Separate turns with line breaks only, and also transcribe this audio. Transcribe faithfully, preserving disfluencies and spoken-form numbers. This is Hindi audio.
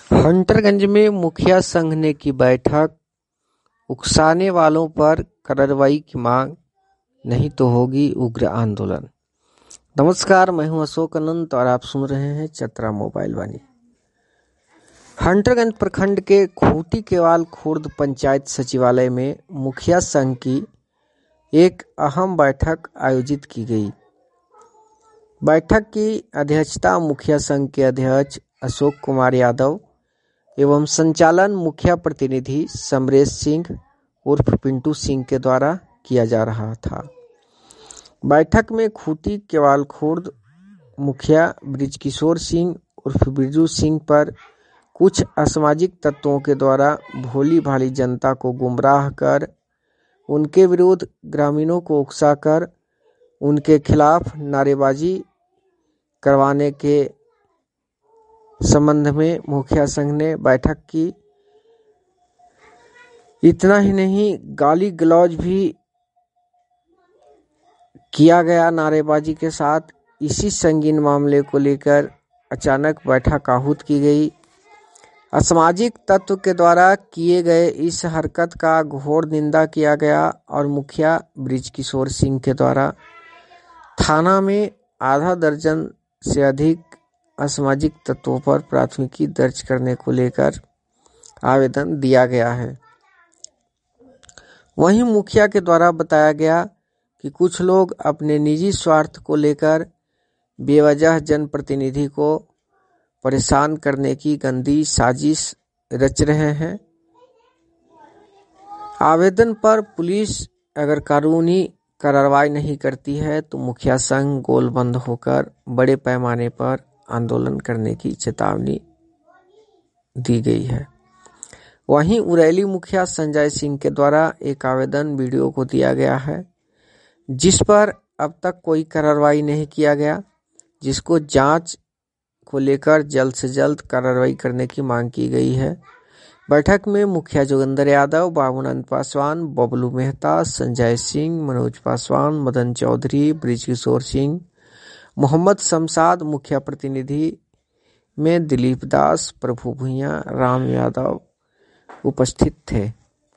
हंटरगंज में मुखिया संघ ने की बैठक, उकसाने वालों पर कार्रवाई की मांग, नहीं तो होगी उग्र आंदोलन। नमस्कार, मैं हूं अशोक अनंत और आप सुन रहे हैं चतरा मोबाइल वाणी। हंटरगंज प्रखंड के खूंटी केवाल खुर्द पंचायत सचिवालय में मुखिया संघ की एक अहम बैठक आयोजित की गई। बैठक की अध्यक्षता मुखिया संघ के अध्यक्ष अशोक कुमार यादव एवं संचालन मुखिया प्रतिनिधि समरेश सिंह उर्फ पिंटू सिंह के द्वारा किया जा रहा था। बैठक में खूंटी केवाल खुर्द मुखिया ब्रिजकिशोर सिंह उर्फ बिरजू सिंह पर कुछ असामाजिक तत्वों के द्वारा भोली भाली जनता को गुमराह कर उनके विरुद्ध ग्रामीणों को उकसाकर उनके खिलाफ नारेबाजी करवाने के संबंध में मुखिया संघ ने बैठक की। इतना ही नहीं, गाली गलौज भी किया गया नारेबाजी के साथ। इसी संगीन मामले को लेकर अचानक बैठक आहूत की गई। असामाजिक तत्व के द्वारा किए गए इस हरकत का घोर निंदा किया गया और मुखिया ब्रिजकिशोर सिंह के द्वारा थाना में आधा दर्जन से अधिक असामाजिक तत्वों पर प्राथमिकी दर्ज करने को लेकर आवेदन दिया गया है। वहीं मुखिया के द्वारा बताया गया कि कुछ लोग अपने निजी स्वार्थ को लेकर बेवजह जनप्रतिनिधि को परेशान करने की गंदी साजिश रच रहे हैं। आवेदन पर पुलिस अगर कानूनी कार्रवाई नहीं करती है तो मुखिया संघ गोलबंद होकर बड़े पैमाने पर आंदोलन करने की चेतावनी दी गई है। वहीं उरैली मुखिया संजय सिंह के द्वारा एक आवेदन वीडियो को दिया गया है, जिस पर अब तक कोई कार्रवाई नहीं किया गया, जिसको जांच को लेकर जल्द से जल्द कार्रवाई करने की मांग की गई है। बैठक में मुखिया जोगिंदर यादव, बाबूनंद पासवान, बबलू मेहता, संजय सिंह, मनोज पासवान, मदन चौधरी, ब्रिजकिशोर सिंह, मोहम्मद शमशाद, मुखिया प्रतिनिधि में दिलीप दास, प्रभु भुइयां, राम यादव उपस्थित थे।